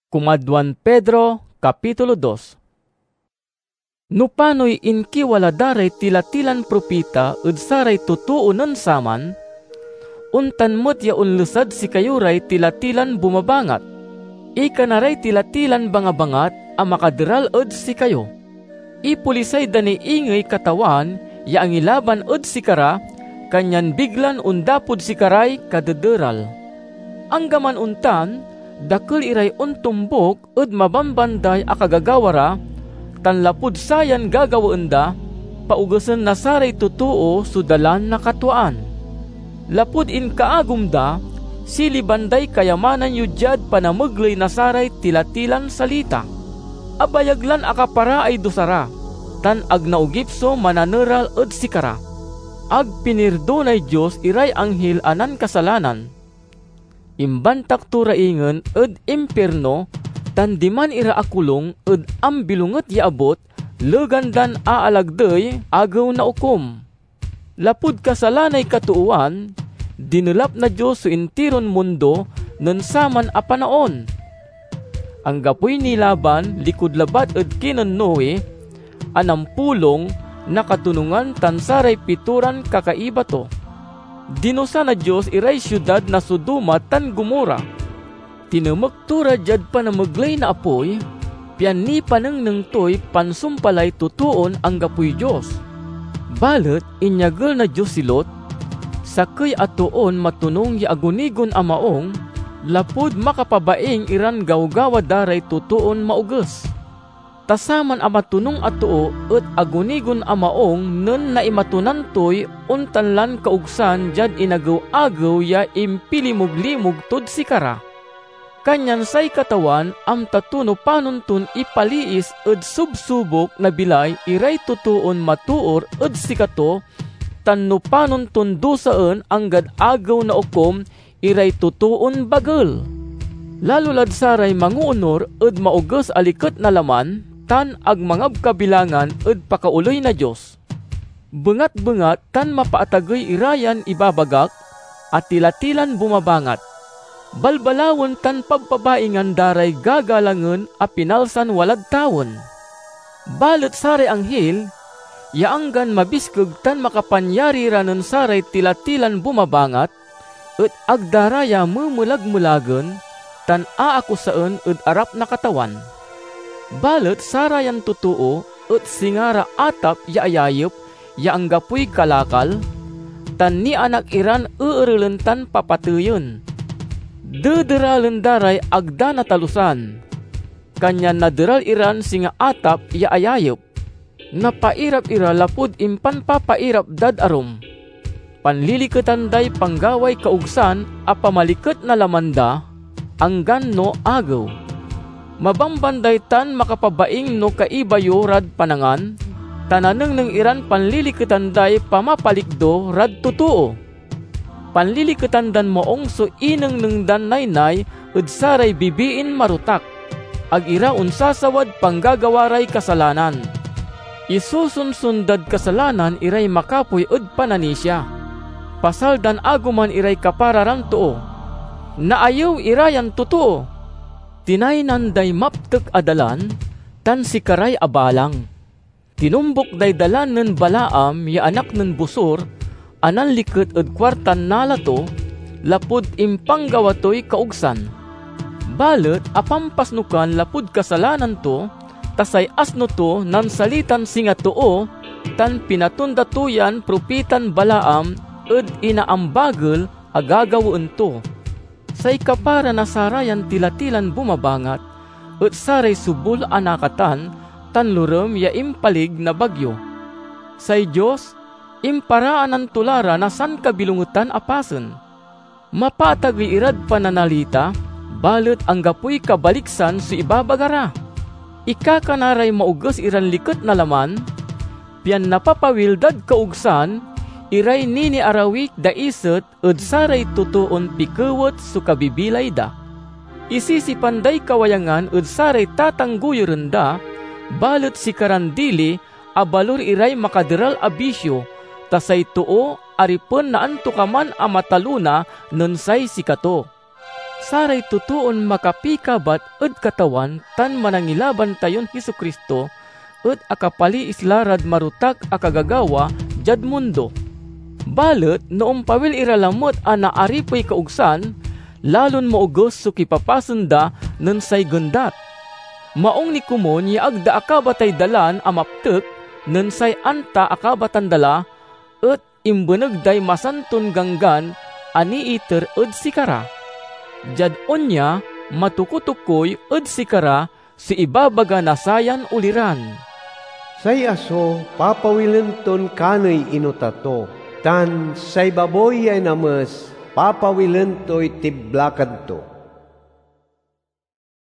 Kumadwan Pedro, Kapitulo 2. No pano'y inkiwala daray tilatilan propita ed saray tutuunan saman, untan met ya unlusad si kayuray tilatilan bumabangat. Ika naray tilatilan bangabangat a makadiral ed si kayo. Ipulisay dani ingay katawan ya ang ilaban ed si kara, kanyan biglan undapod si karay kadederal. Anggaman untan, dakkel iray untumbok ed mabambanday a kagagawara, tan lapud sayan gagawaenda, paugasen na saray tutuo sudalan na katuan. Lapud in kaagumda, silibanday kayamanan yudyad panameglay na saray tilatilan salita. Abayaglan akapara ay dosara, tan agnaugipso mananeral ed sikara. Ag pinirdonay Diyos iray anghel anan kasalanan. Imbantak turaingen ed impierno, tan diman ira akulong ed ambilunget yaabot, legandan aalagday agaw na ukom. Lapud kasalanay katuuan, dinulap na Diyos su intiron mundo nen saman a panaon. Ang gapoy nilaban likud labat ed kinan Noe, anampulong nakatunungan tan saray pituran kakaiba to. Dinusa na Diyos iray syudad na Sodoma tan Gomora. Tinumagtura jad panameglay na apoy, pian ni panengneng toy pansumpalay tutuon ang gapoy Diyos. Balet inyagel na Diyos si Lot, sakay atuon matunong ya agunigon amaong, lapud makapabaing iran gawgawa daray tutuon mauges. Tasaman amatunong atuo et agunigon amaong nen naimatunan toy untanlan kaugsan jad inagaw-agaw ya impilimog-limog tod sikara. Kanyan say katawan am tatuno panuntun ipaliis ed subsubok na bilay iray tutuon matuor ed sikato, tan no panuntun dusaan anggad agaw na ukom iray tutuon bagel. Lalo ladsaray manguunor ed mauges aliket na laman, tan agmangab kabilangan ed pakauloy na Diyos. Bengat-bengat tan mapaatagay irayan ibabagak, at tilatilan bumabangat. Balbalawon tan pagpabaingan daray gagalangen a pinalsan walag tawon. Balet saray anghel, yaanggan mabiskeg tan makapanyari ranen saray tilatilan bumabangat, et agdaraya memulag-mulagen, tan aakusaan ed arap na katawan. Balet sarayan tutuo et singara atap ya ayayep ya anggapoy kalakal, tan ni anak iran eerelentan papatuyon. Dederalen daray agda na talusan, kanyan naderal iran singa atap ya ayayep. Napairap ira lapud impan papairap dad arom. Panliliketan day panggaway kaugsan a pamaliket na lamanda, anggan no agaw. Mabambanday tan makapabaing no kaibayo rad panangan, tananeng neng iran panliliketan day pamapalikdo rad tutuo. Panliliketan dan moong so ineng neng dan naynay ed saray bibiin marutak, ag ira unsasawad panggagawaray kasalanan. Isusunsundad kasalanan iray makapoy ed pananisya. Pasal dan aguman iray kapararan tuo. Naayaw irayan tutuo. Tinaynan day maptek adalan, tan sikaray abalang. Tinumbok day dalan nen Balaam ya anak nen Busor, anan liket ed kwartan nalato, lapud impanggawatoy kaugsan. Balet apampasnukan lapud kasalanan to, tasay asno to nan salitan singa too, tan pinatundatuyan propitan Balaam ed inaambagel agagawen to. Say kapara na sarayan tilatilan bumabangat, et saray subul anakatan, tan lurem ya impalig na bagyo. Say Diyos, imparaan ang tulara na san kabilungutan apasen. Mapatagi irad pananalita, balet ang gapoy kabaliksan su ibabagara. Ikakanaray mauges iran liket na laman, pian napapawildad kaugsan, iray nini arawik da iset ed saray tutuon pikewet su kabibilay da. Isisipanday kawayangan ed saray tatangguyeren da, balet si karandili abalur iray makaderal abisyo, tasay tuo aripon na antukaman a mataluna nen say sikato. saray tutuon makapikabat ed katawan tan manangilaban tayon Hesukristo ed akapali islarad marutak akagagawa jad mundo. Balet noong pawil iralamot a naaripay kaugsan, lalon maugos so kipapasenda nen say gendat. Maong ni kumon ya agda akabatay dalan amaptek nen say anta akabatan dala et imbenegday masanton ganggan ani iter ed sikara. Jad onya matukutukoy ed sikara si ibabaga nasayan uliran. Say aso papawilenton kanay inutato, tan say baboy ay names papawilentoy tiblakad to.